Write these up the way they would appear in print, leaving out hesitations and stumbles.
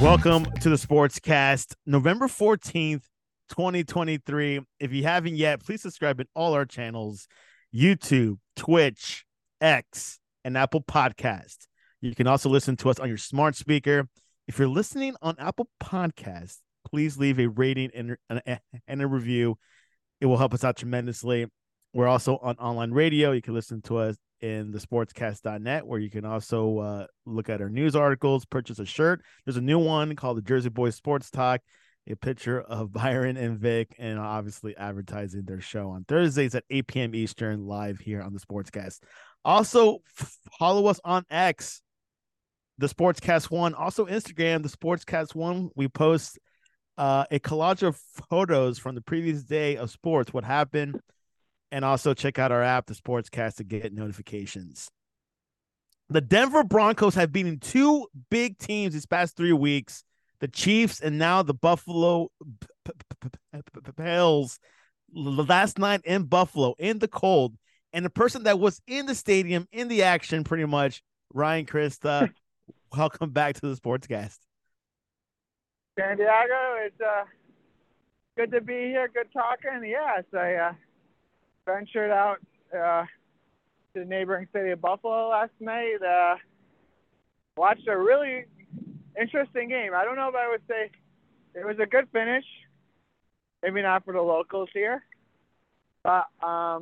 Welcome to the Sportscast, November 14th, 2023. If you haven't yet, please subscribe in all our channels, YouTube, Twitch, X, and Apple Podcast. You can also listen to us on your smart speaker. If you're listening on Apple Podcast, please leave a rating and a review. It will help us out tremendously. We're also on online radio. You can listen to us in the sportscast.net, where you can also look at our news articles, purchase a shirt. There's a new one called the Jersey Boys Sports Talk, a picture of Byron and Vic, and obviously advertising their show on Thursdays at 8 p.m. Eastern, live here on the Sportscast. Also, follow us on X, the Sportscast One. Also, Instagram, the Sportscast One. We post a collage of photos from the previous day of sports, what happened. And also check out our app, the Sportscast, to get notifications. The Denver Broncos have beaten two big teams these past 3 weeks, the Chiefs and now the Buffalo Bills. Last night in Buffalo, in the cold. And the person that was in the stadium, in the action pretty much, Ryan Christa. Welcome back to the Sportscast. San Diego, it's good to be here, good talking. Yes, I ventured out to the neighboring city of Buffalo last night. Watched a really interesting game. I don't know if I would say it was a good finish. Maybe not for the locals here, but I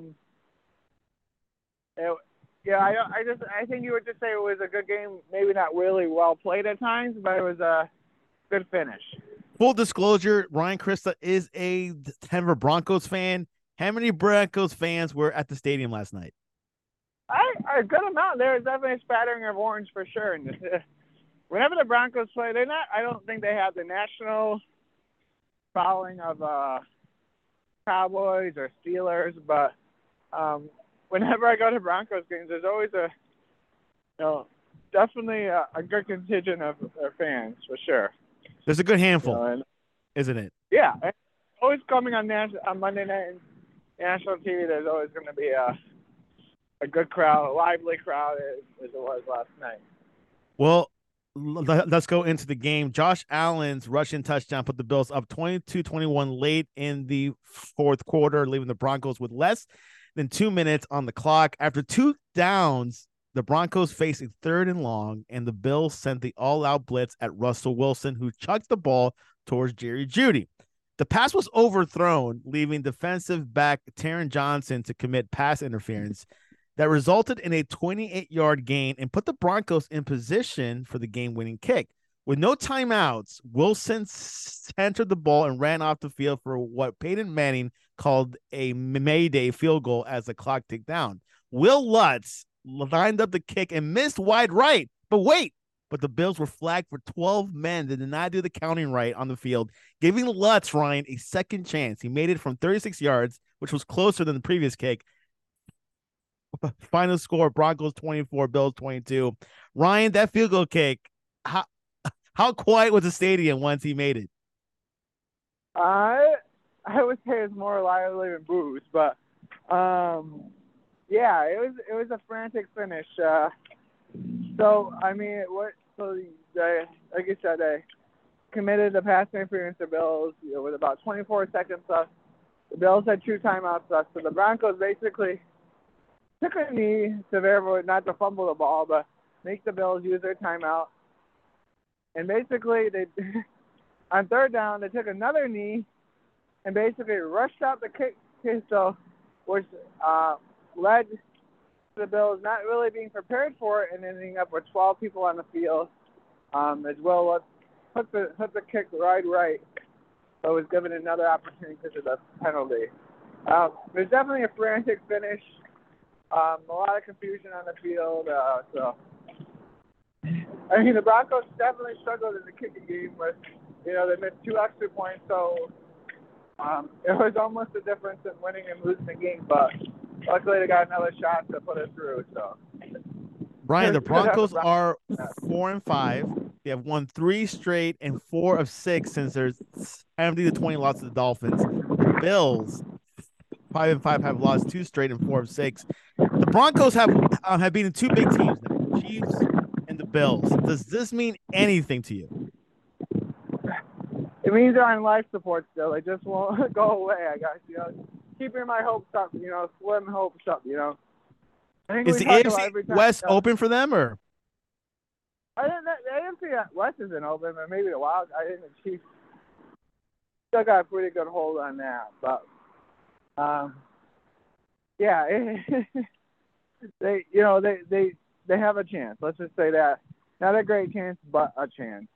think you would just say it was a good game. Maybe not really well played at times, but it was a good finish. Full disclosure: Ryan Christa is a Denver Broncos fan. How many Broncos fans were at the stadium last night? A good amount. There was definitely a spattering of orange for sure. And whenever the Broncos play, I don't think they have the national following of Cowboys or Steelers. But whenever I go to Broncos games, there's always definitely a good contingent of their fans for sure. There's a good handful, isn't it? Yeah. Always coming on Monday night. National TV, there's always going to be a good crowd, a lively crowd as it was last night. Well, let's go into the game. Josh Allen's rushing touchdown put the Bills up 22-21 late in the fourth quarter, leaving the Broncos with less than 2 minutes on the clock. After 2 downs, the Broncos faced a 3rd and long, and the Bills sent the all-out blitz at Russell Wilson, who chucked the ball towards Jerry Jeudy. The pass was overthrown, leaving defensive back Taron Johnson to commit pass interference that resulted in a 28-yard gain and put the Broncos in position for the game-winning kick. With no timeouts, Wilson centered the ball and ran off the field for what Peyton Manning called a Mayday field goal as the clock ticked down. Will Lutz lined up the kick and missed wide right. But the Bills were flagged for 12 men that did not do the counting right on the field, giving Lutz, Ryan, a second chance. He made it from 36 yards, which was closer than the previous kick. Final score, Broncos 24, Bills 22. Ryan, that field goal kick, how quiet was the stadium once he made it? I would say it's more lively than boos, but yeah, it was a frantic finish. Like you said, they committed the pass interference to Bills with about 24 seconds left. The Bills had 2 timeouts left, so the Broncos basically took a knee to verify not to fumble the ball, but make the Bills use their timeout. And basically, on 3rd down, they took another knee and basically rushed out the kick, which led to the Bills not really being prepared for it and ending up with 12 people on the field. As well as hook the kick right. So it was given another opportunity because of the penalty. There's definitely a frantic finish. A lot of confusion on the field. The Broncos definitely struggled in the kicking game, but they missed 2 extra points, so it was almost a difference in winning and losing the game. But luckily, they got another shot to put it through. So, Brian, the Broncos are 4-5. They have won 3 straight and 4 of 6 since their 70-20 loss to the Dolphins. The Bills, 5-5, have lost 2 straight and 4 of 6. The Broncos have beaten 2 big teams now, the Chiefs and the Bills. Does this mean anything to you? it means they're on life support still. They just won't go away, I guess. Keeping my hopes up, slim hopes up, I think Is we the talk AFC about every time. West open for them, or? I think the AFC West isn't open, but maybe the Wild. I think the Chiefs still got a pretty good hold on that. But yeah, they have a chance. Let's just say that. Not a great chance, but a chance.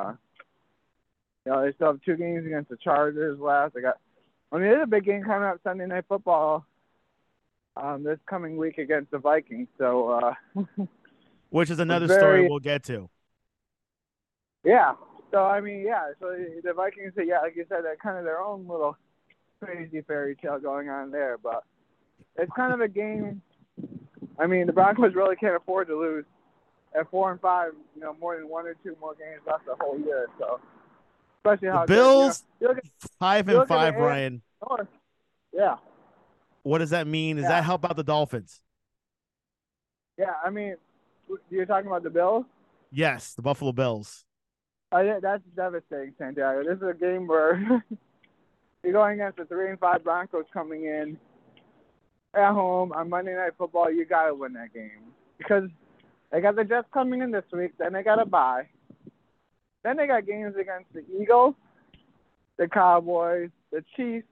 They still have 2 games against the Chargers left. There's a big game coming up Sunday Night Football this coming week against the Vikings. So, which is another story we'll get to. Yeah. So, so the Vikings, like you said, they're kind of their own little crazy fairy tale going on there. But it's kind of a game. The Broncos really can't afford to lose at 4-5, more than 1 or 2 more games left the whole year. So, especially how the Bills, good, 5-5, Ryan. North. Yeah. What does that mean? Does that help out the Dolphins? Yeah, you're talking about the Bills? Yes, the Buffalo Bills. That's devastating, Santiago. This is a game where you're going against the 3-5 Broncos coming in at home on Monday Night Football. You got to win that game because they got the Jets coming in this week. Then they got a bye. Then they got games against the Eagles, the Cowboys, the Chiefs.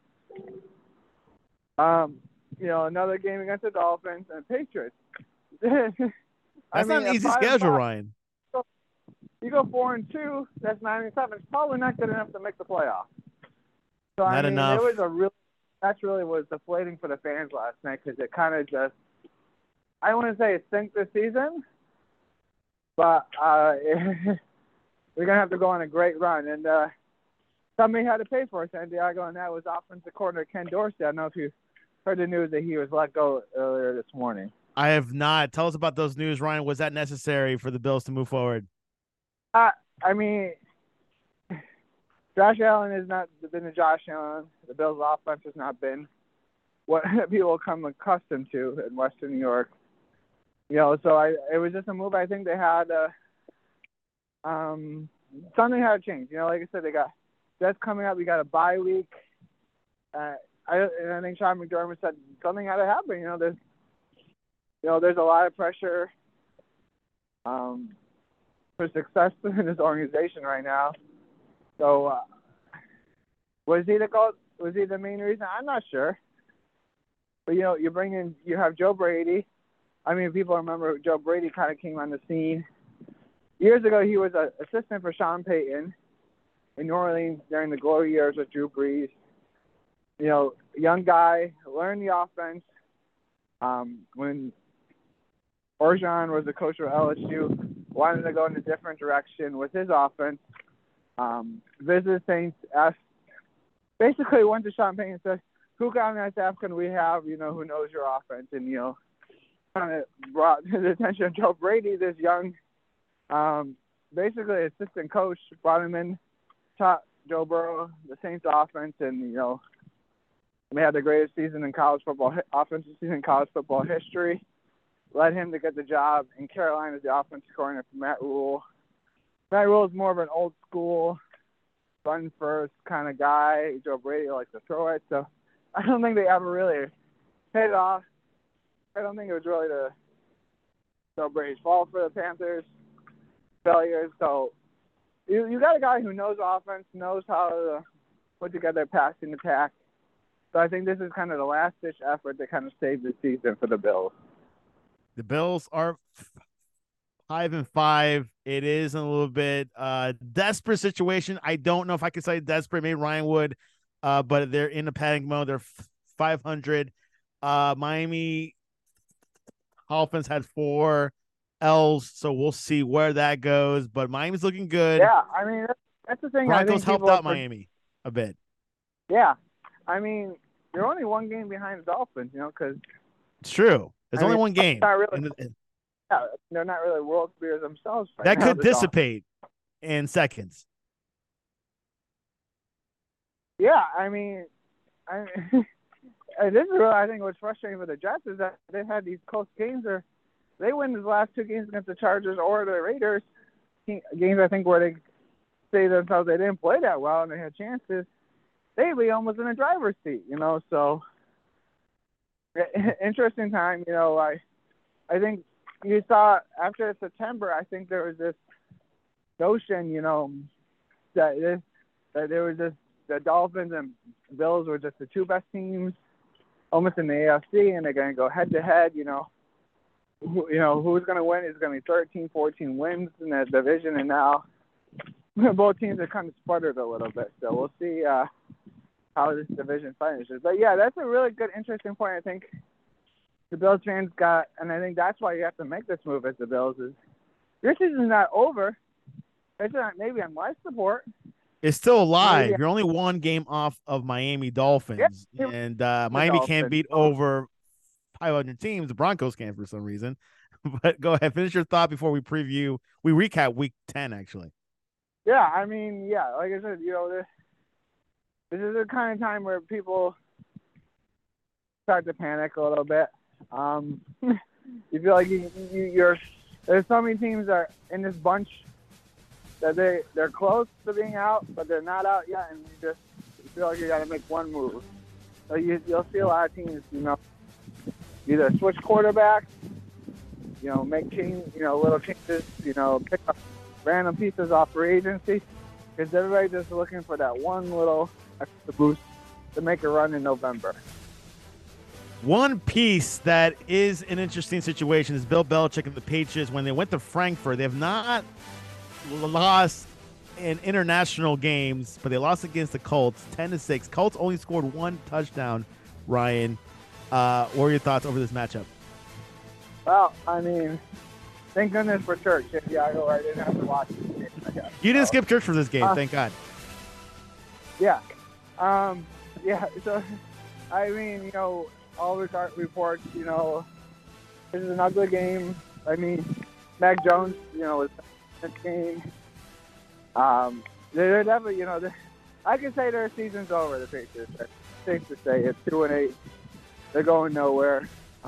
Another game against the Dolphins and Patriots. That's not an easy schedule, Ryan. You go 4-2. That's 9-7. It's probably not good enough to make the playoffs. So not enough. That's really was deflating for the fans last night because it kind of just, I don't want to say it sank the season, but we're gonna have to go on a great run. And somebody had to pay for it, Santiago, and that was offensive coordinator Ken Dorsey. I don't know if you heard the news that he was let go earlier this morning. I have not. Tell us about those news, Ryan. Was that necessary for the Bills to move forward? Josh Allen has not been a Josh Allen. The Bills' offense has not been what people come accustomed to in Western New York. So it was just a move. I think they had something had to change. Like I said, they got Jets coming up. We got a bye week. I think Sean McDermott said something had to happen. There's a lot of pressure for success in this organization right now. So was he the main reason? I'm not sure. But you have Joe Brady. People remember Joe Brady kind of came on the scene years ago. He was an assistant for Sean Payton in New Orleans during the glory years with Drew Brees. Young guy, learned the offense. When Orgeron was the coach of LSU, wanted to go in a different direction with his offense. Visited Saints, basically went to Sean Payton and said, who on that staff can we have, who knows your offense? And, kind of brought to the attention of Joe Brady, this young, basically assistant coach, brought him in, taught Joe Burrow the Saints offense, and, they had the greatest season in college football, offensive season in college football history. Led him to get the job in Carolina as the offensive coordinator for Matt Rule. Matt Rule is more of an old school, run first kind of guy. Joe Brady likes to throw it. So I don't think they ever really hit it off. I don't think it was really Joe Brady's fault for the Panthers' failures. So you got a guy who knows offense, knows how to put together a passing attack. So I think this is kind of the last-ditch effort to kind of save the season for the Bills. The Bills are 5-5. It is a little bit desperate situation. I don't know if I could say desperate. Maybe Ryan would, but they're in a panic mode. They're 500. Miami Dolphins had 4 L's, so we'll see where that goes. But Miami's looking good. Yeah, that's the thing. Broncos helped out Miami a bit. Yeah, they're only 1 game behind the Dolphins, because it's true. There's only 1 game. Not really, they're not really world beers themselves. That could dissipate in seconds. Yeah, this is really, I think, what's frustrating for the Jets is that they've had these close games where they win the last 2 games against the Chargers or the Raiders. Games, I think, where say to themselves they didn't play that well and they had chances, they'd be almost in a driver's seat, So interesting time, I think you saw after September, I think there was this notion, that there was this, the Dolphins and Bills were just the two best teams almost in the AFC, and they're going to go head to head, who's going to win is going to be 13, 14 wins in that division, and now both teams have kind of sputtered a little bit. So we'll see how this division finishes. But, yeah, that's a really good, interesting point. I think the Bills fans got, and I think that's why you have to make this move as the Bills, is your season's not over. It's not maybe on life support. It's still alive. You're only one game off of Miami Dolphins, and Miami can't beat over 500 teams. The Broncos can for some reason. But go ahead, finish your thought before we recap Week 10. Actually, yeah, I mean, yeah, like I said, this is the kind of time where people start to panic a little bit. You feel like there's so many teams that are in this bunch that they're close to being out, but they're not out yet, and you feel like you got to make one move. So you'll see a lot of teams, either switch quarterbacks, make little changes, pick up random pieces off free agency, because everybody's just looking for that one little extra boost to make a run in November. One piece that is an interesting situation is Bill Belichick and the Patriots. When they went to Frankfurt, they have not lost in international games, but they lost against the Colts 10-6. Colts only scored one touchdown. Ryan, what are your thoughts over this matchup? Well, I mean, thank goodness for church. Yeah, I didn't have to watch this game, I guess. You didn't skip church for this game, thank God. Yeah. Yeah, so, I mean, all the reports, this is an ugly game. I mean, Mac Jones, was this game. They're definitely, I can say their season's over, the Patriots. It's safe to say it's 2-8. They're going nowhere.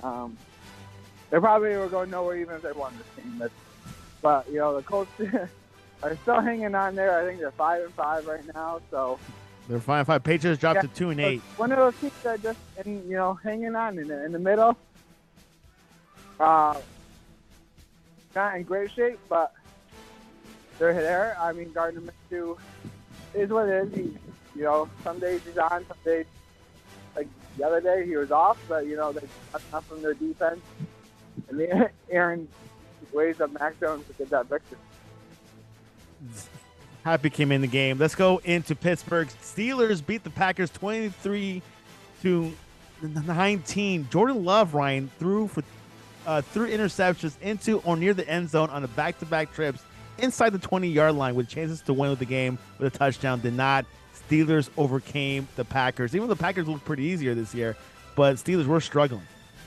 They probably were going nowhere even if they won this game. But the Colts are still hanging on there. I think they're 5-5 right now. So they're 5-5. Patriots dropped to 2-8. One of those teams that just hanging on in the middle. Not in great shape, but they're there. I mean, Gardner Minshew is what it is. Some days he's on, some days, like the other day, he was off. But they got enough from their defense. And Aaron weighs up Mac Jones to get that victory. Happy came in the game. Let's go into Pittsburgh. Steelers beat the Packers 23-19. Jordan Love, Ryan, threw for 3 interceptions into or near the end zone on the back-to-back trips inside the 20-yard line with chances to win with the game with a touchdown. Did not. Steelers overcame the Packers. Even the Packers looked pretty easier this year, but Steelers were struggling.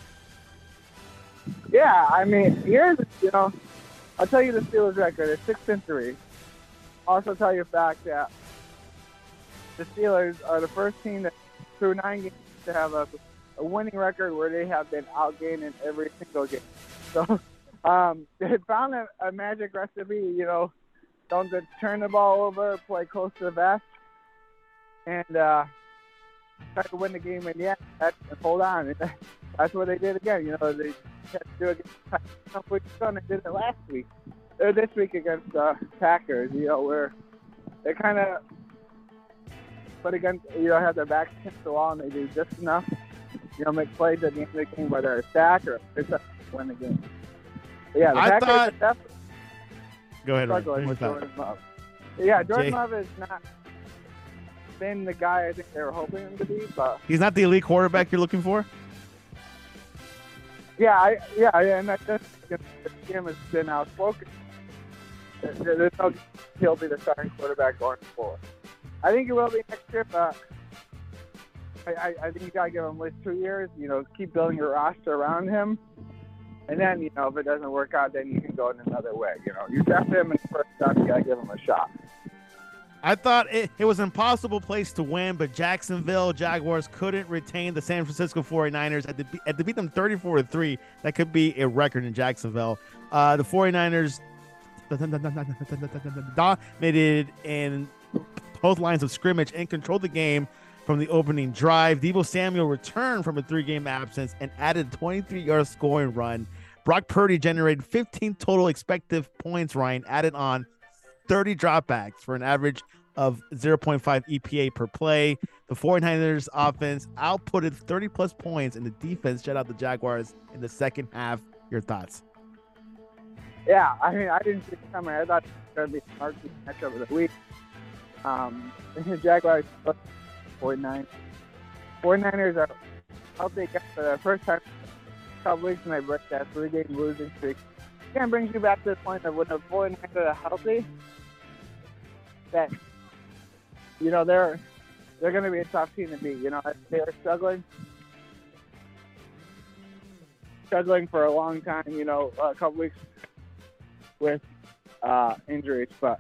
Yeah, I mean, here's, I'll tell you the Steelers record. It's 6-3. Also tell you the fact that the Steelers are the first team that through 9 games to have a winning record where they have been outgained in every single game. So they found a magic recipe, don't just turn the ball over, play close to the vest, and try to win the game in the end. And hold on. And that's what they did again. They had to do it against weeks ago, and they did it last week. This week against Packers, where they kind of put against, have their backs against the wall, and they do just enough, make plays at the end of the game, whether it's sack or it's to win the game. But yeah, the Packers are definitely go ahead, struggling with Jordan Love. Yeah, Jordan Love has not been the guy I think they were hoping him to be, but he's not the elite quarterback you're looking for. Yeah, and that's the game has been outspoken. There's no he'll be the starting quarterback going forward. I think he will be next year, but I think you gotta give him at least 2 years. Keep building your roster around him, and then if it doesn't work out, then you can go in another way. You draft him in the first time, you gotta give him a shot. I thought it was an impossible place to win, but Jacksonville Jaguars couldn't retain the San Francisco 49ers. Had to beat them 34-3. That could be a record in Jacksonville. The 49ers dominated in both lines of scrimmage and controlled the game from the opening drive. Deebo Samuel returned from a 3-game absence and added a 23-yard scoring run. Brock Purdy generated 15 total expected points, Ryan, added on 30 dropbacks for an average of 0.5 EPA per play. The 49ers offense outputted 30-plus points, and the defense shut out the Jaguars in the second half. Your thoughts? Yeah, I mean, I didn't see it coming. I thought it was going to be a marquee matchup of the week. The Jaguars, 49ers. 49ers are healthy for the first time in a couple weeks, and they break that 3-game losing streak. Again, brings you back to the point of when the 49ers are healthy, that, you know, they're going to be a tough team to beat. You know, they're struggling for a long time, you know, a couple weeks with injuries, but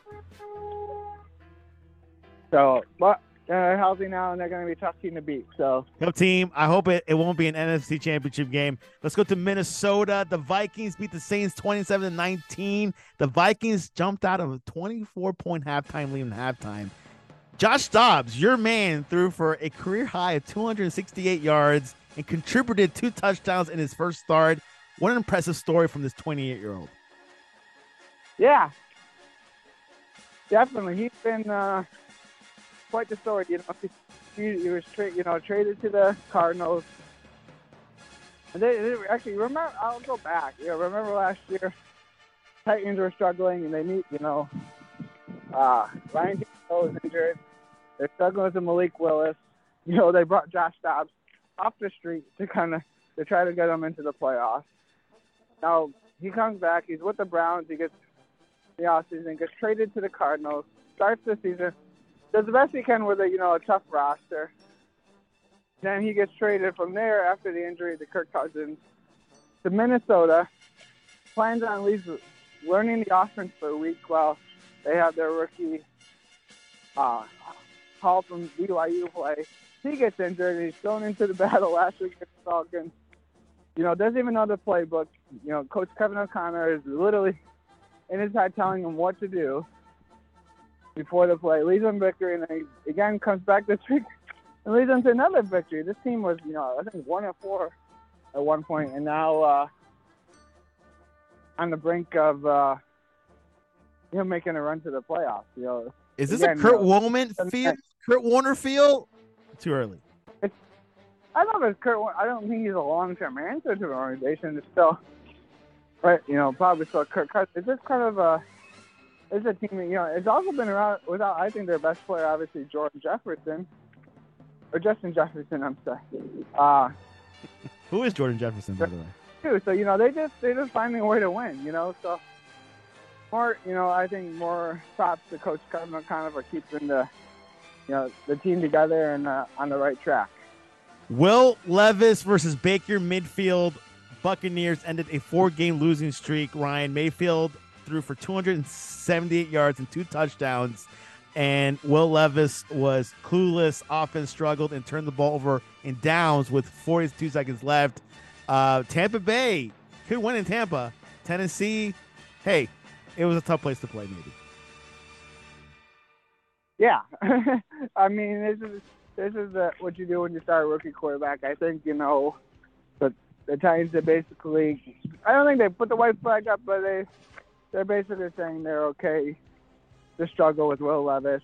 they're healthy now, and they're going to be a tough team to beat. So, tough team. I hope it won't be an NFC Championship game. Let's go to Minnesota. The Vikings beat the Saints 27-19. The Vikings jumped out of a 24-point halftime lead in halftime. Josh Dobbs, your man, threw for a career high of 268 yards and contributed 2 touchdowns in his first start. What an impressive story from this 28-year-old. Yeah, definitely. He's been quite the story. You know, he was traded to the Cardinals. And they actually, remember, I'll go back. You know, remember last year, Titans were struggling, and they need, you know, Ryan Tannehill was injured. They're struggling with the Malik Willis. You know, they brought Josh Dobbs off the street to try to get him into the playoffs. Now he comes back. He's with the Browns. He gets the offseason, gets traded to the Cardinals. Starts the season, does the best he can with a tough roster. Then he gets traded from there after the injury to Kirk Cousins to Minnesota. Plans on learning the offense for a week while they have their rookie Hall from BYU play. He gets injured, and he's thrown into the battle last week against the Falcons. You know, doesn't even know the playbook. You know, Coach Kevin O'Connor is literally in his head telling him what to do before the play. Leads him victory, and then he again comes back this week and leads them to another victory. This team was, I think 1-4 at one point, and now on the brink of making a run to the playoffs. You know, is this a Kurt Warner field? Too early. I don't know if it's Kurt. I don't think he's a long-term answer to the organization. It's still, right? You know, probably still Kirk Cousins. It's just kind of it's a team. You know, it's also been around without. I think their best player, obviously, Justin Jefferson. I'm sorry. Who is Jordan Jefferson, by the way? So they're just finding a way to win. You know, so more. You know, I think more props to Coach Kevin O'Connor for keeping the team together and on the right track. Will Levis versus Baker Mayfield. Buccaneers ended a 4-game losing streak. Ryan Mayfield threw for 278 yards and 2 touchdowns. And Will Levis was clueless. Offense struggled and turned the ball over in downs with 42 seconds left. Tampa Bay could win in Tampa. Tennessee, hey, it was a tough place to play, maybe. Yeah. I mean, this is what you do when you start a rookie quarterback. I think, the Titans are basically, I don't think they put the white flag up, but they're basically saying they're okay to struggle with Will Levis.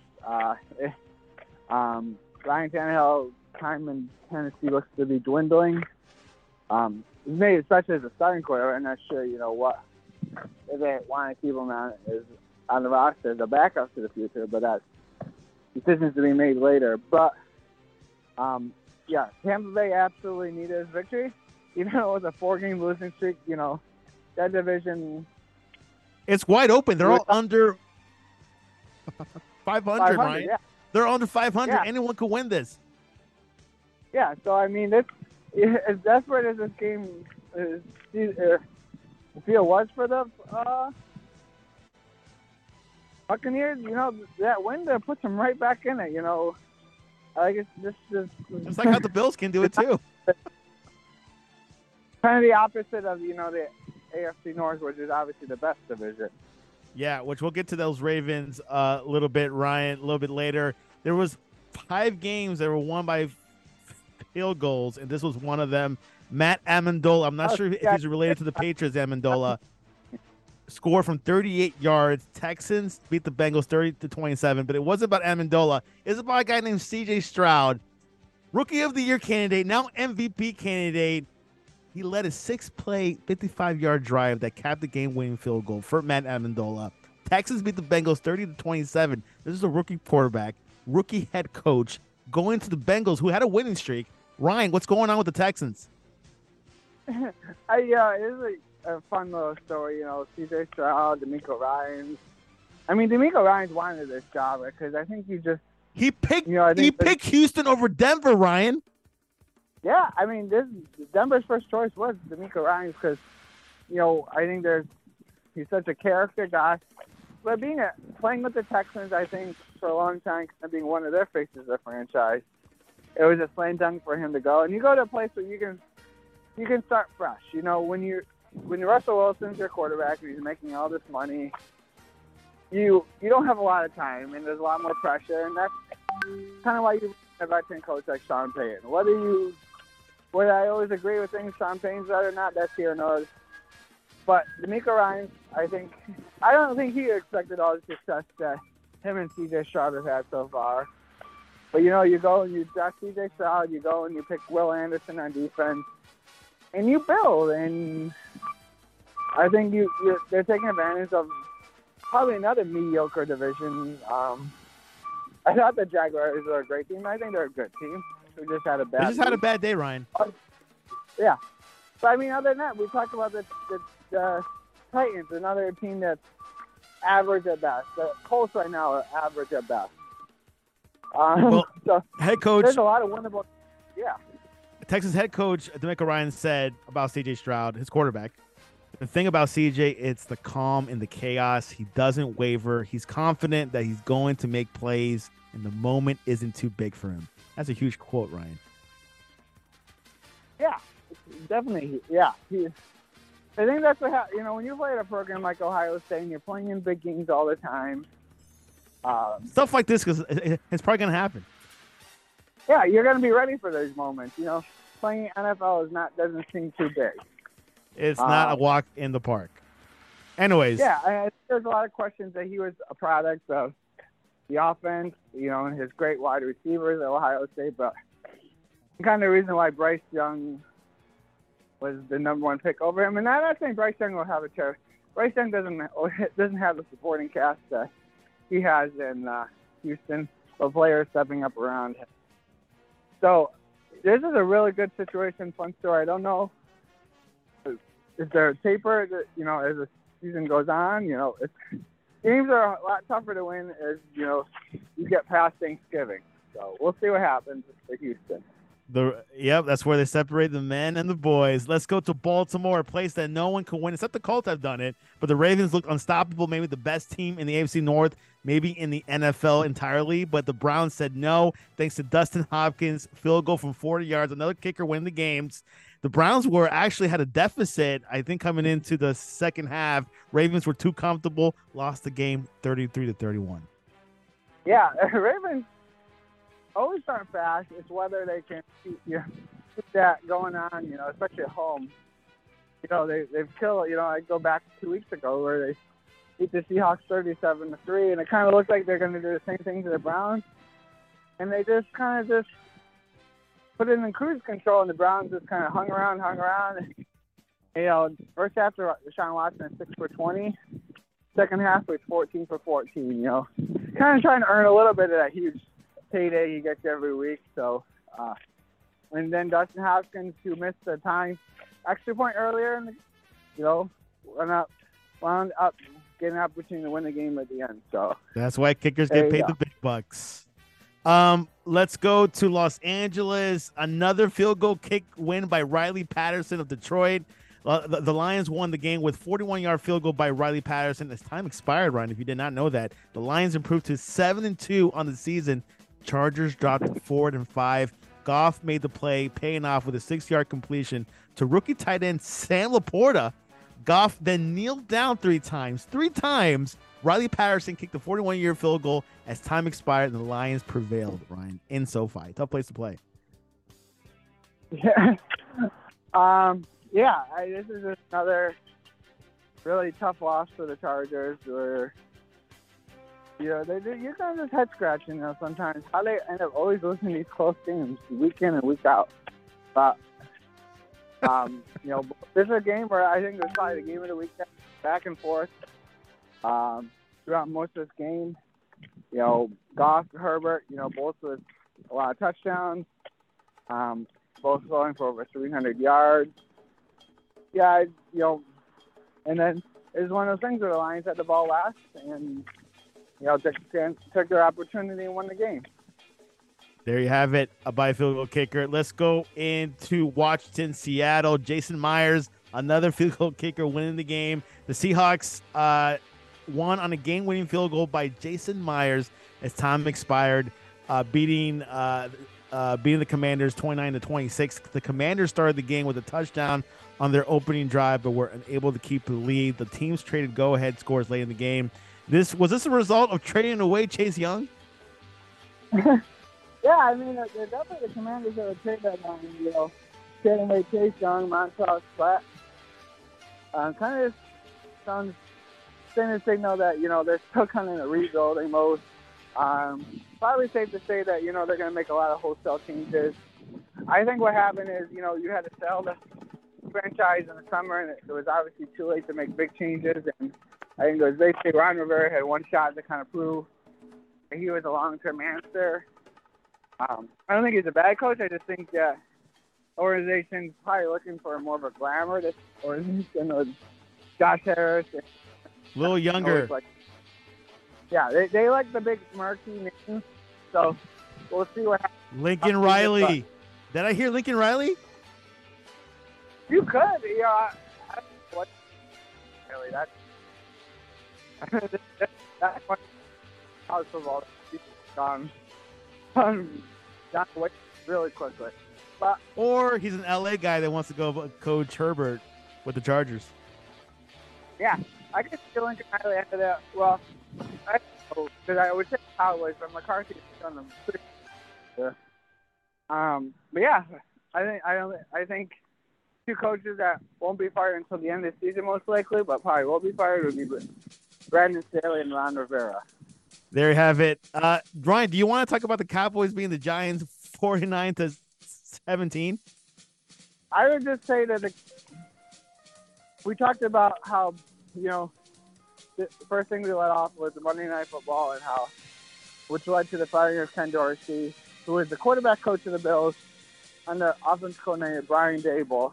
Ryan Tannehill time in Tennessee looks to be dwindling. He's made especially as a starting quarterback. I'm not sure, what if they want to keep him on the roster as a backup to the future, but that's decisions to be made later. But Tampa Bay absolutely needed his victory. Even though it was a 4-game losing streak, that division. It's wide open. They're all under 500, right? Yeah. They're under 500. Yeah. Anyone could win this. Yeah, so I mean, as desperate as this game is, the field was for the Buccaneers, that win there puts them right back in it. I guess it's like how the Bills can do it too. Kind of the opposite of the AFC North, which is obviously the best division. Yeah, which we'll get to those Ravens a little bit, Ryan, a little bit later. There was 5 games that were won by field goals, and this was one of them. Matt Amendola, I'm not sure if he's related to the Patriots, Amendola, scored from 38 yards. Texans beat the Bengals 30-27, but it wasn't about Amendola. It's about a guy named C.J. Stroud, Rookie of the Year candidate, now MVP candidate. He led a 6-play, 55-yard drive that capped the game-winning field goal for Matt Amendola. Texans beat the Bengals 30-27. This is a rookie quarterback, rookie head coach, going to the Bengals, who had a winning streak. Ryan, what's going on with the Texans? It is a fun little story, C.J. Stroud, DeMeco Ryans. I mean, DeMeco Ryans wanted this job because I think he picked Houston over Denver, Ryan. Yeah, I mean, Denver's first choice was DeMeco Ryans because, I think he's such a character guy. But playing with the Texans, I think, for a long time, kind of being one of their faces of the franchise, it was a slam dunk for him to go. And you go to a place where you can start fresh. When Russell Wilson's your quarterback and he's making all this money, you don't have a lot of time, and there's a lot more pressure, and that's kind of why you have a veteran coach like Sean Payton. Whether I always agree with things Sean Payton's done or not, that's here and there. But DeMeco Ryans, I don't think he expected all the success that him and C.J. Stroud have had so far. But, you go and you draft C.J. Stroud, you go and you pick Will Anderson on defense, and you build. And I think they're taking advantage of probably another mediocre division. I thought the Jaguars were a great team. I think they're a good team. We just had a bad day, Ryan. Yeah. But, other than that, we talked about the Titans, another team that's average at best. The Colts right now are average at best. So head coach. There's a lot of winnable. Yeah. Texas head coach DeMeco Ryans said about C.J. Stroud, his quarterback, the thing about C.J., it's the calm in the chaos. He doesn't waver. He's confident that he's going to make plays, and the moment isn't too big for him. That's a huge quote, Ryan. Yeah, definitely. Yeah. I think that's what happens. When you play at a program like Ohio State and you're playing in big games all the time. Stuff like this, because it's probably going to happen. Yeah, you're going to be ready for those moments. Playing NFL doesn't seem too big. It's not a walk in the park. Anyways. Yeah, I think there's a lot of questions that he was a product of the offense, and his great wide receivers at Ohio State. But kind of the reason why Bryce Young was the number 1 pick over him. And I'm not saying Bryce Young will have a chair. Bryce Young doesn't have the supporting cast that he has in Houston, of players stepping up around him. So this is a really good situation, fun story. I don't know. Is there a taper that, as the season goes on, games are a lot tougher to win as, you get past Thanksgiving. So we'll see what happens for Houston. That's where they separate the men and the boys. Let's go to Baltimore, a place that no one can win, except the Colts have done it. But the Ravens look unstoppable, maybe the best team in the AFC North, maybe in the NFL entirely. But the Browns said no, thanks to Dustin Hopkins, field goal from 40 yards, another kicker win the games. The Browns actually had a deficit, I think, coming into the second half. Ravens were too comfortable, lost the game 33-31. Yeah, Ravens always start fast. It's whether they can keep that going on, especially at home. They've killed, I go back 2 weeks ago where they beat the Seahawks 37-3, and it kind of looks like they're going to do the same thing to the Browns. And they just put it in cruise control, and the Browns just kind of hung around. First half, Deshaun Watson 6 for 20. Second half was 14 for 14. Kind of trying to earn a little bit of that huge payday he gets every week. So, and then Dustin Hopkins, who missed the extra point earlier, wound up getting an opportunity to win the game at the end. So that's why kickers get paid the big bucks. Let's go to Los Angeles. Another field goal kick win by Riley Patterson of Detroit. The Lions won the game with 41-yard field goal by Riley Patterson. As time expired, Ryan, if you did not know that, the Lions improved to 7-2 on the season. Chargers dropped to 4-5. Goff made the play, paying off with a 6-yard completion to rookie tight end Sam Laporta. Goff then kneeled down 3 times, Riley Patterson kicked a 41-yard field goal as time expired, and the Lions prevailed, Ryan, in SoFi. Tough place to play. Yeah. This is just another really tough loss for the Chargers where, you're kind of just head scratching, sometimes how they end up always losing these close games week in and week out. But, this is a game where I think it was probably the game of the weekend, back and forth throughout most of this game. Goff, Herbert, both with a lot of touchdowns, both going for over 300 yards. Yeah, and then it was one of those things where the Lions had the ball last and, took their opportunity and won the game. There you have it, a by field goal kicker. Let's go into Washington, Seattle. Jason Myers, another field goal kicker, winning the game. The Seahawks won on a game-winning field goal by Jason Myers as time expired, beating the Commanders 29-26. The Commanders started the game with a touchdown on their opening drive, but were unable to keep the lead. The teams traded go-ahead scores late in the game. Was this a result of trading away Chase Young? Yeah, I mean, definitely the Commanders that would trade that on, trading away Chase Young, Montreal Sweat. Kind of sounds sending a signal that, they're still kind of in a rebuilding mode. Probably safe to say that, they're going to make a lot of wholesale changes. I think what happened is, you had to sell the franchise in the summer, and it was obviously too late to make big changes. And I think it was basically Ron Rivera had one shot to kind of prove that he was a long-term answer. I don't think he's a bad coach. I just think that organization's probably looking for more of a glamour this organization with Josh Harris. And, a little younger. They like the big marquee names. So we'll see what happens. Lincoln Riley. Did I hear Lincoln Riley? You could. I what? Really, that's what college football gone away really quickly. But or he's an LA guy that wants to go coach Herbert with the Chargers. Yeah, I could see Lincoln Riley after that. Well, because I would say Cowboys, but McCarthy's done them pretty. Yeah. But yeah, I think two coaches that won't be fired until the end of the season most likely, but probably will be fired would be Brandon Staley and Ron Rivera. There you have it. Ryan, do you want to talk about the Cowboys being the Giants 49-17? I would just say that we talked about how, the first thing we let off was the Monday Night Football and which led to the firing of Ken Dorsey, who was the quarterback coach of the Bills under offensive coordinator Brian Daboll.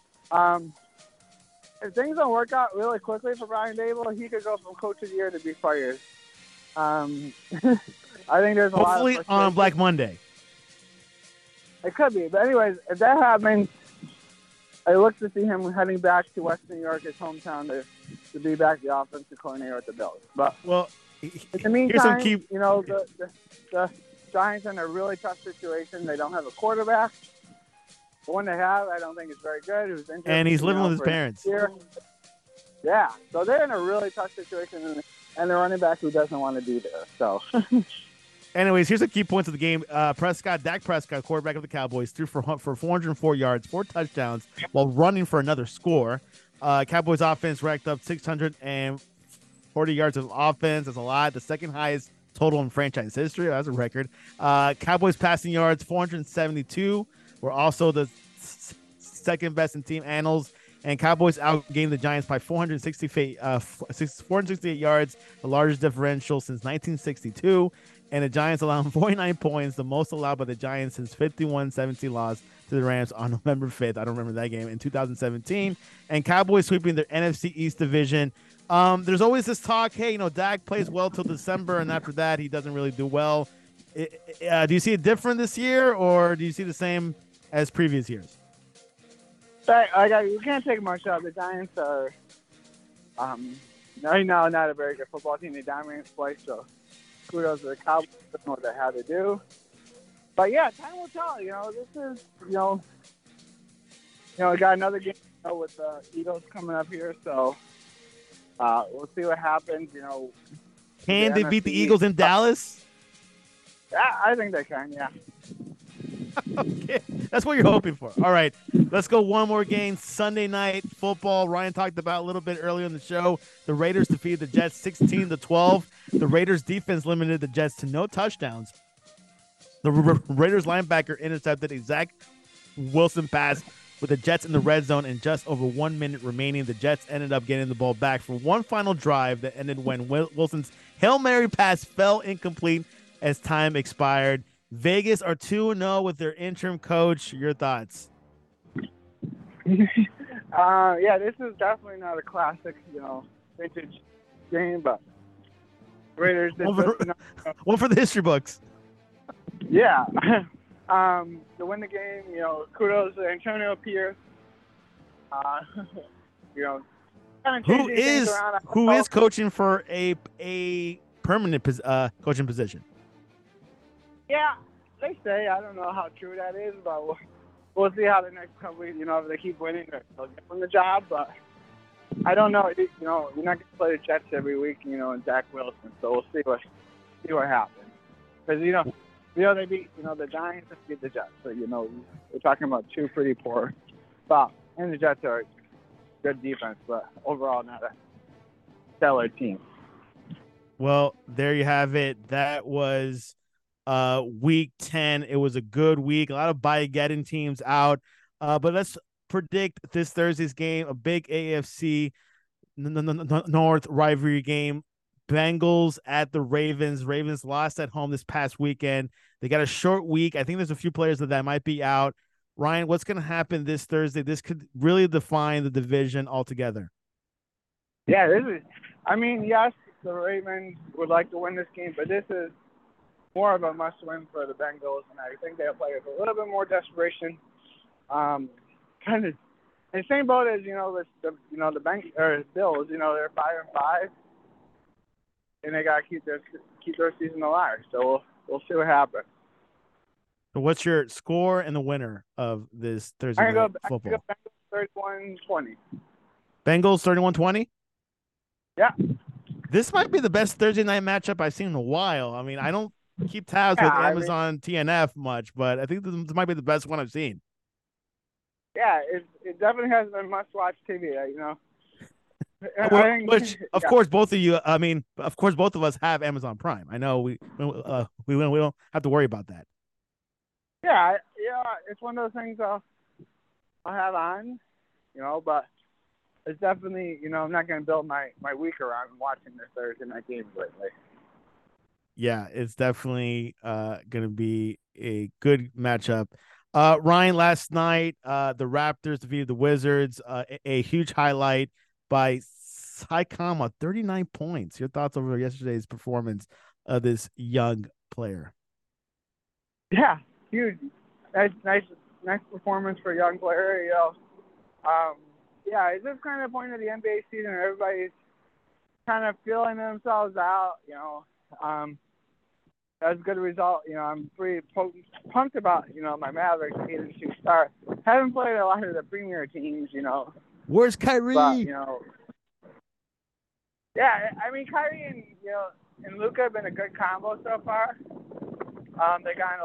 If things don't work out really quickly for Brian Daboll, he could go from coach of the year to be fired. I think there's hopefully on Black Monday. It could be, but anyways, if that happens, I look to see him heading back to West New York, his hometown, to be back the offensive coordinator at the Bills. But in the meantime, the Giants are in a really tough situation. They don't have a quarterback. The one they have, I don't think is very good. Who's injured, and he's living with his parents. Yeah, so they're in a really tough situation, and the running back who doesn't want to be there. So, anyways, here's the key points of the game. Dak Prescott, quarterback of the Cowboys, threw for 404 yards, 4 touchdowns, while running for another score. Cowboys offense racked up 640 yards of offense. That's a lot. The second highest total in franchise history. That's a record. Cowboys passing yards, 472. Were also the second best in team annals. And Cowboys outgained the Giants by 468 yards, the largest differential since 1962. And the Giants allowed 49 points, the most allowed by the Giants since 51-17 loss to the Rams on November 5th. I don't remember that game in 2017. And Cowboys sweeping their NFC East division. There's always this talk, hey, Dak plays well till December, and after that, he doesn't really do well. Do you see it different this year, or do you see the same as previous years? You can't take much out. The Giants are right now not a very good football team. They dominate play, so kudos to the Cowboys. Don't know what they had to do. But yeah, time will tell. This is we got another game with the Eagles coming up here, so We'll see what happens. You know, Can the they beat the NFC. Eagles in Dallas? I think they can. Yeah. Okay, that's what you're hoping for. All right, let's go one more game. Sunday night football. Ryan talked about a little bit earlier in the show. The Raiders defeated the Jets 16-12. The Raiders defense limited the Jets to no touchdowns. The Raiders linebacker intercepted a Zach Wilson pass with the Jets in the red zone and just over 1 minute remaining. The Jets ended up getting the ball back for one final drive that ended when Wilson's Hail Mary pass fell incomplete as time expired. Vegas are 2-0 with their interim coach. Your thoughts? Yeah, this is definitely not a classic, you know, vintage game, but Raiders did one for the history books. Yeah. To win the game, you know, kudos to Antonio Pierce. You know, kind of who is coaching for a permanent coaching position? Yeah, they say. I don't know how true that is, but we'll see how the next couple weeks, you know, if they keep winning, they'll get them the job. But I don't know. You know, you're not going to play the Jets every week, you know, and Zach Wilson. So we'll see what happens. Because, you know, they beat, you know, the Giants and beat the Jets. So, you know, we're talking about two pretty poor spots. And the Jets are good defense, but overall not a stellar team. Well, there you have it. That was week 10. It was a good week. A lot of bye-getting teams out. But let's predict this Thursday's game, a big AFC North rivalry game. Bengals at the Ravens. Ravens lost at home this past weekend. They got a short week. I think there's a few players that might be out. Ryan, what's going to happen this Thursday? This could really define the division altogether. Yeah, I mean, yes, the Ravens would like to win this game, but this is more of a must-win for the Bengals, and I think they'll play with a little bit more desperation. Kind of in the same boat as, you know, the Bills. You know, they're 5-5, and they got to keep their season alive. So we'll see what happens. So what's your score and the winner of this Thursday night football? I go Bengals 31-20. Bengals 31-20? Yeah. This might be the best Thursday night matchup I've seen in a while. I mean, I don't keep tabs with Amazon TNF much, but I think this might be the best one I've seen. Yeah, it definitely has been must-watch TV, you know. Of course, both of you. I mean, of course, both of us have Amazon Prime. I know we don't have to worry about that. Yeah, it's one of those things I'll have on, you know, but it's definitely, you know, I'm not going to build my week around watching the Thursday night games lately. Yeah, it's definitely going to be a good matchup. Ryan, last night, the Raptors defeated the Wizards. A huge highlight by Saikama, 39 points. Your thoughts over yesterday's performance of this young player? Yeah, huge. Nice performance for a young player. You know, yeah, it's just kind of the point of the NBA season. Everybody's kind of feeling themselves out. You know, that's a good result. You know, I'm pretty pumped about, you know, my Mavericks 8-2 start. Haven't played a lot of the premier teams. You know, where's Kyrie? But, you know, yeah, I mean, Kyrie and Luka have been a good combo so far. They got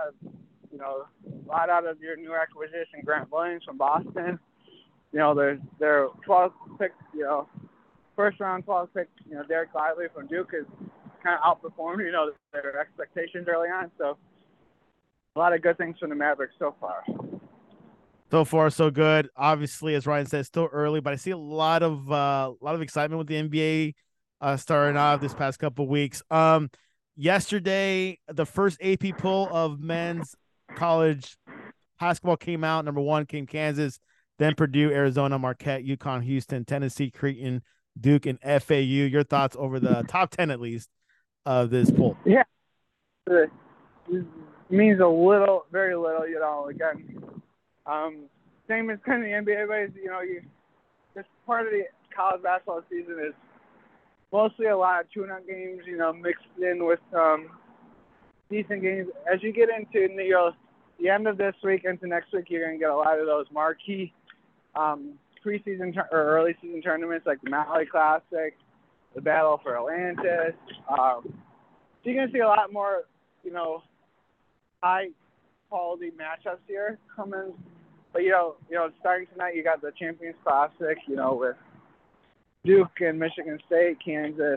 a lot out of your new acquisition, Grant Williams from Boston. You know, their 12th pick, you know, first round 12th pick, you know, Derek Lively from Duke has kind of outperformed, you know, their expectations early on. So a lot of good things from the Mavericks so far. So far, so good. Obviously, as Ryan said, still early, but I see a lot of excitement with the NBA starting off this past couple of weeks. Yesterday, the first AP poll of men's college basketball came out. Number 1 came Kansas, then Purdue, Arizona, Marquette, UConn, Houston, Tennessee, Creighton, Duke, and FAU. Your thoughts over the top 10, at least, of this poll? Yeah, it means a little, very little. You know, again. Same as kind of the NBA ways, you know, this part of the college basketball season is mostly a lot of tune-up games, you know, mixed in with decent games. As you get into the end of this week into next week, you're going to get a lot of those marquee preseason or early season tournaments like the Maui Classic, the Battle for Atlantis. So you're going to see a lot more, high quality matchups here coming. But, starting tonight, you got the Champions Classic, with Duke and Michigan State, Kansas,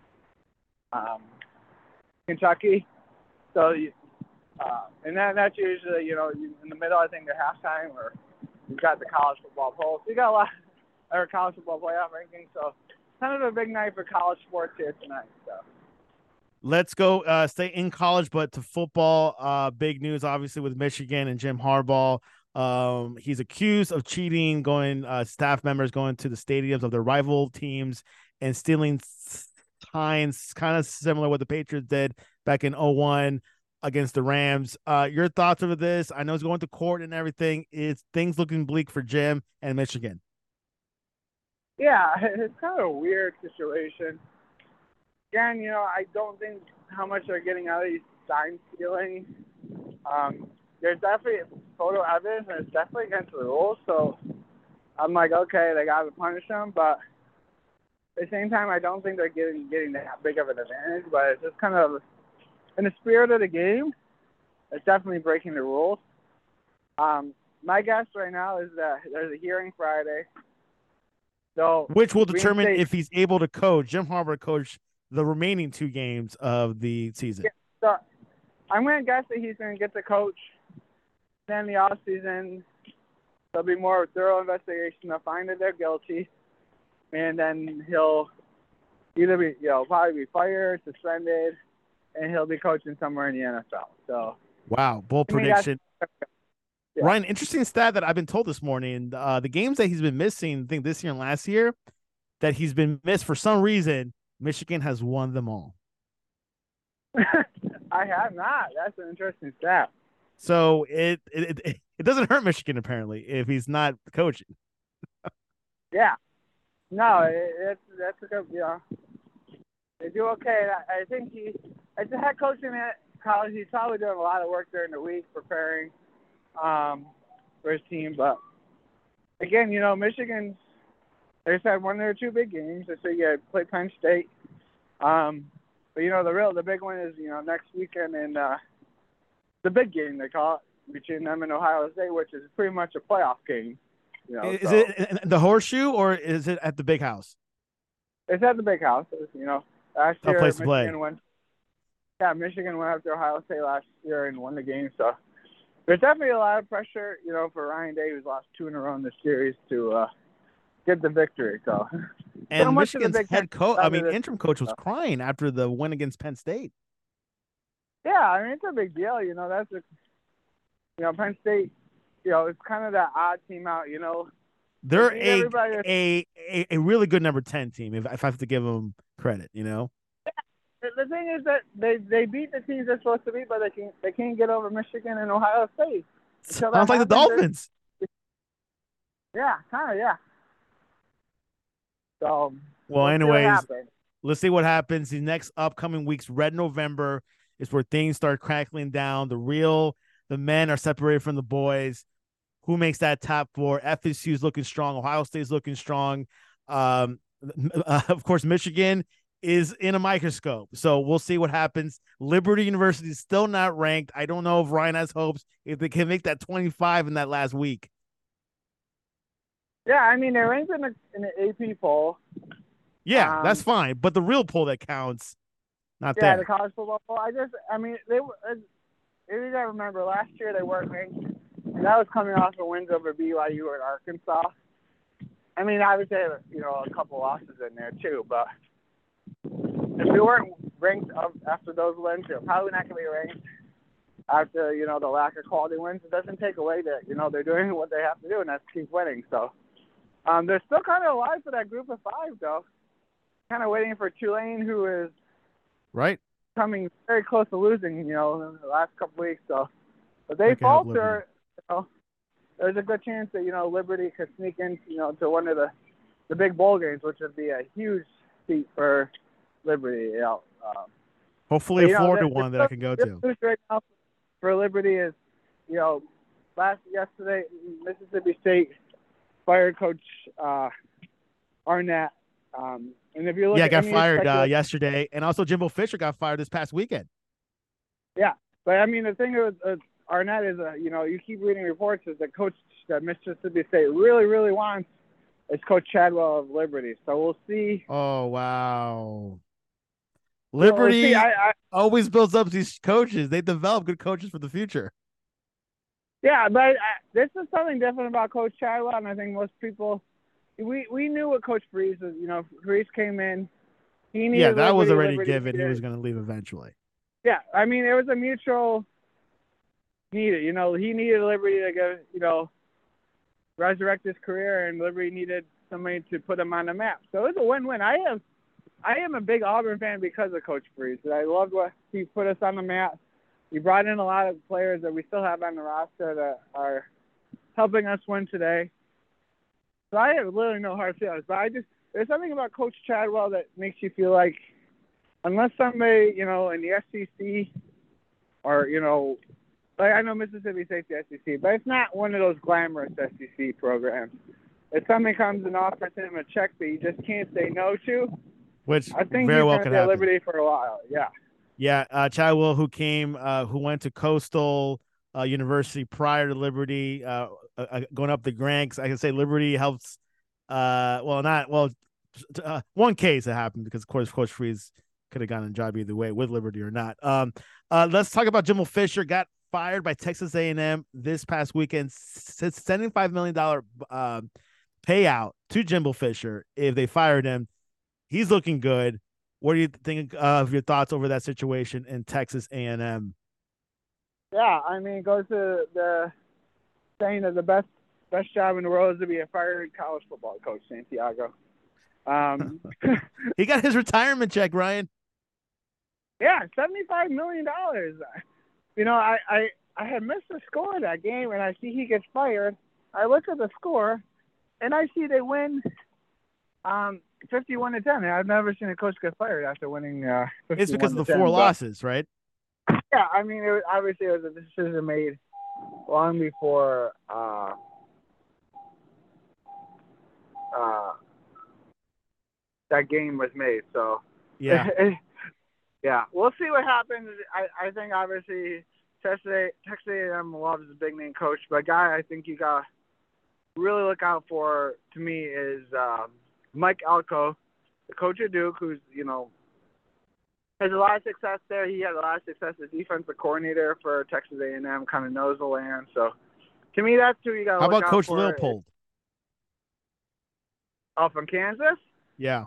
Kentucky. So, and that's usually, in the middle, I think, of halftime, or you've got the college football poll. So you got a lot, or college football playoff rankings. So kind of a big night for college sports here tonight. So. Let's go stay in college, but to football. Big news, obviously, with Michigan and Jim Harbaugh. He's accused of cheating, staff members going to the stadiums of their rival teams and stealing signs, kind of similar to what the Patriots did back in 2001 against the Rams. Your thoughts over this? I know he's going to court and everything. Is things looking bleak for Jim and Michigan? Yeah, it's kind of a weird situation. Again, I don't think how much they're getting out of these sign stealing. There's definitely photo evidence, and it's definitely against the rules. So I'm like, okay, they got to punish them. But at the same time, I don't think they're getting that big of an advantage. But it's just kind of in the spirit of the game, it's definitely breaking the rules. My guess right now is that there's a hearing Friday. So which will determine if he's able to coach. Jim Harbaugh coach the remaining 2 games of the season. Yeah, so I'm going to guess that he's going to get the coach. Then the off season, there'll be more thorough investigation. They'll find that they're guilty, and then he'll either be, probably be fired, suspended, and he'll be coaching somewhere in the NFL. So, wow, bold prediction. Yeah. Ryan, interesting stat that I've been told this morning. The games that he's been missing, I think this year and last year, that he's been missed for some reason, Michigan has won them all. I have not. That's an interesting stat. So it doesn't hurt Michigan apparently if he's not coaching. Yeah. No, that's a good. They do okay. I think as a head coach in college, he's probably doing a lot of work during the week preparing for his team. But again, Michigan's, they just had one of their 2 big games. So you play Penn State. But the big one is next weekend, and the big game they call it between them and Ohio State, which is pretty much a playoff game. Is it the Horseshoe or is it at the Big House? It's at the Big House. Last year place to play. Michigan went up to Ohio State last year and won the game. So there's definitely a lot of pressure, for Ryan Day, who's lost 2 in a row in the series, to get the victory. So, and Michigan's head coach, interim coach, was crying after the win against Penn State. Yeah, it's a big deal. That's Penn State. It's kind of that odd team out. They're a really good number 10 team. If I have to give them credit, The thing is that they beat the teams they're supposed to beat, but they can't get over Michigan and Ohio State. Sounds like the Dolphins. Yeah, kind of, yeah. So, well, anyways, let's see what happens. The next upcoming weeks, Red November, is where things start crackling down. The men are separated from the boys. Who makes that top 4? FSU is looking strong. Ohio State is looking strong. Of course, Michigan is in a microscope. So we'll see what happens. Liberty University is still not ranked. I don't know if Ryan has hopes if they can make that 25 in that last week. Yeah, they're ranked in the AP poll. Yeah, that's fine. But the real poll that counts, not there. Yeah, the college football poll. They I remember last year they weren't ranked. And that was coming off of wins over BYU and Arkansas. Obviously, a couple losses in there too. But if we weren't ranked after those wins, we're probably not going to be ranked after, the lack of quality wins. It doesn't take away that, they're doing what they have to do, and that's keep winning. So they're still kind of alive for that group of 5, though. Kind of waiting for Tulane, who is right coming very close to losing, in the last couple weeks. So if they falter, there's a good chance that, Liberty could sneak in, to one of the big bowl games, which would be a huge feat for Liberty. Hopefully a Florida one that I can go to. Right now for Liberty is, yesterday, Mississippi State fired Coach Arnett. And if you look, got fired yesterday, and also Jimbo Fisher got fired this past weekend. Yeah, but I mean the thing with Arnett is, you keep reading reports is the coach that Mississippi State really, really wants is Coach Chadwell of Liberty. So we'll see. Oh wow. Liberty we'll see. always builds up these coaches. They develop good coaches for the future. Yeah, but this is something different about Coach Chadwell, and I think most people we knew what Coach Freeze was. Freeze came in. He needed that was already Liberty given. He was going to leave eventually. Yeah, I mean it was a mutual need. He needed Liberty to go, resurrect his career, and Liberty needed somebody to put him on the map. So it was a win-win. I am a big Auburn fan because of Coach Freeze. I loved what he put us on the map. He brought in a lot of players that we still have on the roster that are helping us win today. So I have literally no hard feelings. But there's something about Coach Chadwell that makes you feel like unless somebody, in the SEC or, like I know Mississippi State's the SEC, but it's not one of those glamorous SEC programs. If somebody comes and offers him a check that you just can't say no to, which I think very he's well going to could be happen. at Liberty for a while. Yeah. Yeah, Chadwell, who went to Coastal University prior to Liberty, going up the ranks. I can say Liberty helps. One case that happened because, of course, Coach Freeze could have gotten a job either way with Liberty or not. Let's talk about Jimbo Fisher. Got fired by Texas A&M this past weekend. $75 million payout to Jimbo Fisher if they fired him. He's looking good. What do you think of your thoughts over that situation in Texas A&M? Yeah, I mean, it goes to the saying that the best job in the world is to be a fired college football coach, Santiago. He got his retirement check, Ryan. Yeah, $75 million. I had missed the score of that game, and I see he gets fired. I look at the score, and I see they win 51-10. I've never seen a coach get fired after winning. It's because of the 4 losses, right? Yeah, I mean, obviously it was a decision made long before that game was made. So yeah, yeah, we'll see what happens. I think obviously Texas A&M loves a big name coach, but a guy I think you got to really look out for to me is Mike Elko, the coach of Duke, who's has a lot of success there. He had a lot of success as defensive coordinator for Texas A&M, kind of knows the land. So to me, that's who you got to look out for. How about Coach Leopold? Oh, from Kansas? Yeah.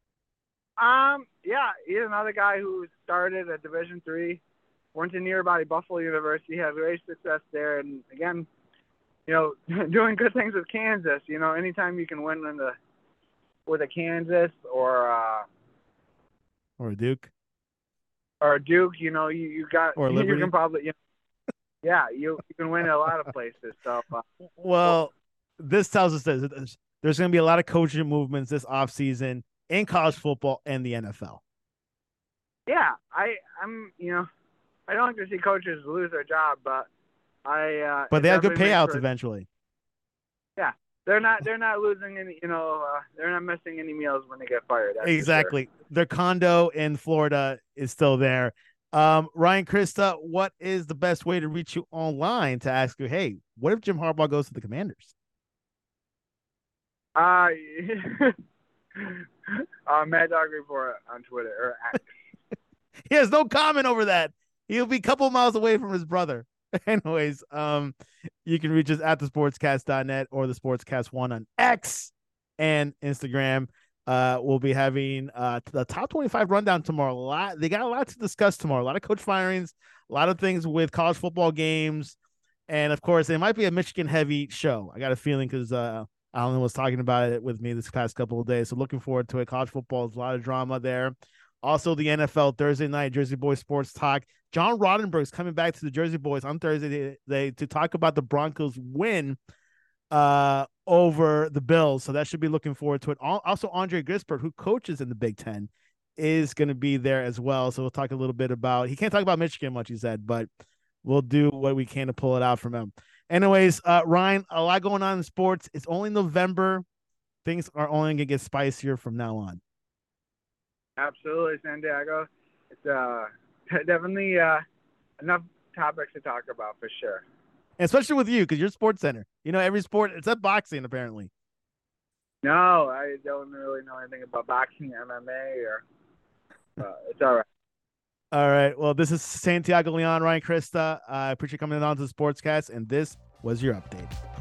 Yeah, he's another guy who started at Division III, went to nearby Buffalo University, had great success there, and again, doing good things with Kansas. Anytime you can win with a Kansas or a Duke. Or Duke, you got or Liberty. You can probably, you can win a lot of places. So, this tells us that there's going to be a lot of coaching movements this offseason in college football and the NFL. Yeah, I'm. I don't like to see coaches lose their job, but but they have good payouts eventually. Yeah, they're not losing any. They're not missing any meals when they get fired. Exactly. Sure. Their condo in Florida is still there. Ryan Krista, what is the best way to reach you online to ask you, hey, what if Jim Harbaugh goes to the Commanders? Mad Dog Report on Twitter or X. He has no comment over that. He'll be a couple miles away from his brother. Anyways, you can reach us at thesportscast.net or the Sportscast1 on X and Instagram. We'll be having the top 25 rundown tomorrow. They got a lot to discuss tomorrow. A lot of coach firings, a lot of things with college football games, and of course, it might be a Michigan heavy show. I got a feeling because Alan was talking about it with me this past couple of days. So looking forward to it. College football is a lot of drama there. Also, the NFL Thursday night, Jersey Boys Sports Talk. John Roddenberry is coming back to the Jersey Boys on Thursday to talk about the Broncos win over the Bills. So that should be looking forward to it. Also, Andre Gisbert, who coaches in the Big Ten, is going to be there as well. So we'll talk a little bit about, he can't talk about Michigan much, he said, but we'll do what we can to pull it out from him. Anyways, Ryan, a lot going on in sports. It's only November. Things are only going to get spicier from now on. Absolutely, Santiago. It's definitely enough topics to talk about for sure. And especially with you, because you're Sports Center. You know every sport except boxing, apparently. No, I don't really know anything about boxing, MMA, or it's all right. All right. Well, this is Santiago Leon, Ryan Krista. I appreciate coming on to the Sportscast, and this was your update.